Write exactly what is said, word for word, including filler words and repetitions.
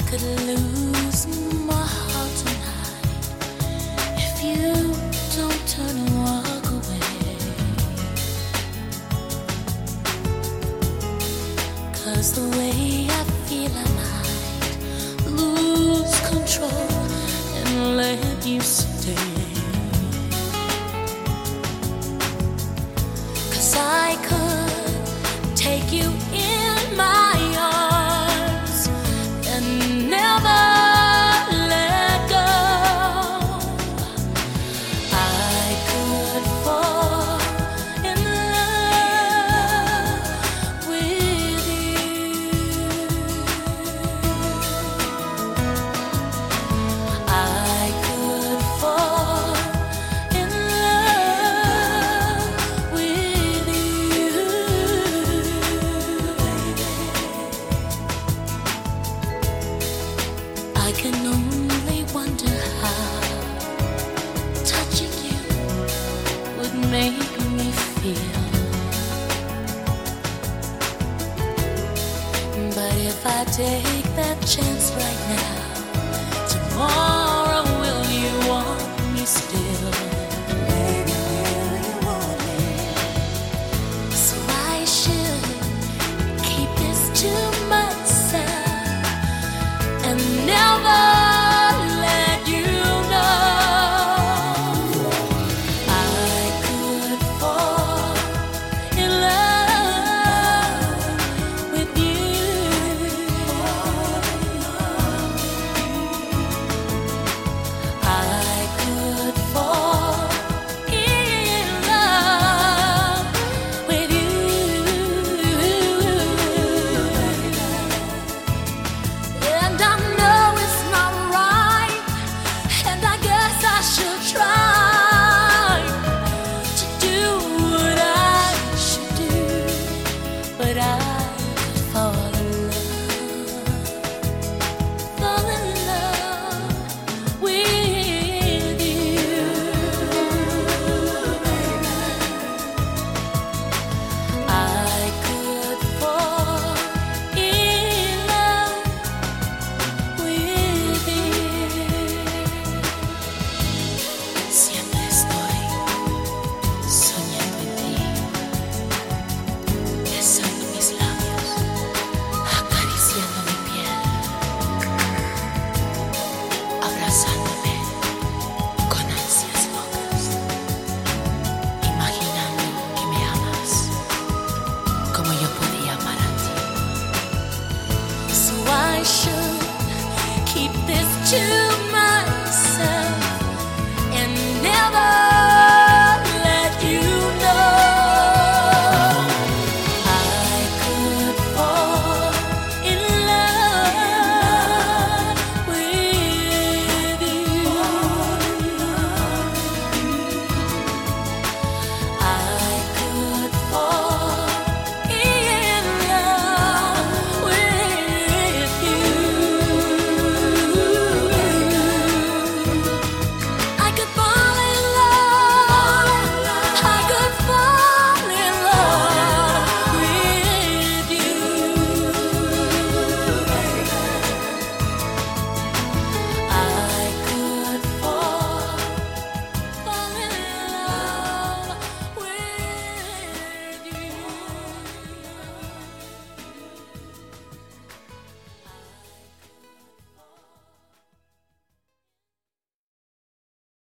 could lose my heart tonight if you don't turn and walk away. 'Cause the way I feel, I might lose control and let you stay. 'Cause I could take you in my arms and never let go. I could fall in love with you. I could fall in love with you. I can only wonder how touching you would make me feel. But if I take that chance right now, tomorrow will you want me still? Baby, will you want me? So I should keep this to myself and never let you know. I could fall in love with you. I could fall in love with you. And I know it's not right, and I guess I should try to do what I should do, but I could fall in love, fall in love with you. I could fall in love with you. Siempre estoy soñando en ti, besando mis labios, acariciando mi piel, abrazándome con ansias locas, imaginando que me amas como yo podía amar a ti. So I should keep this to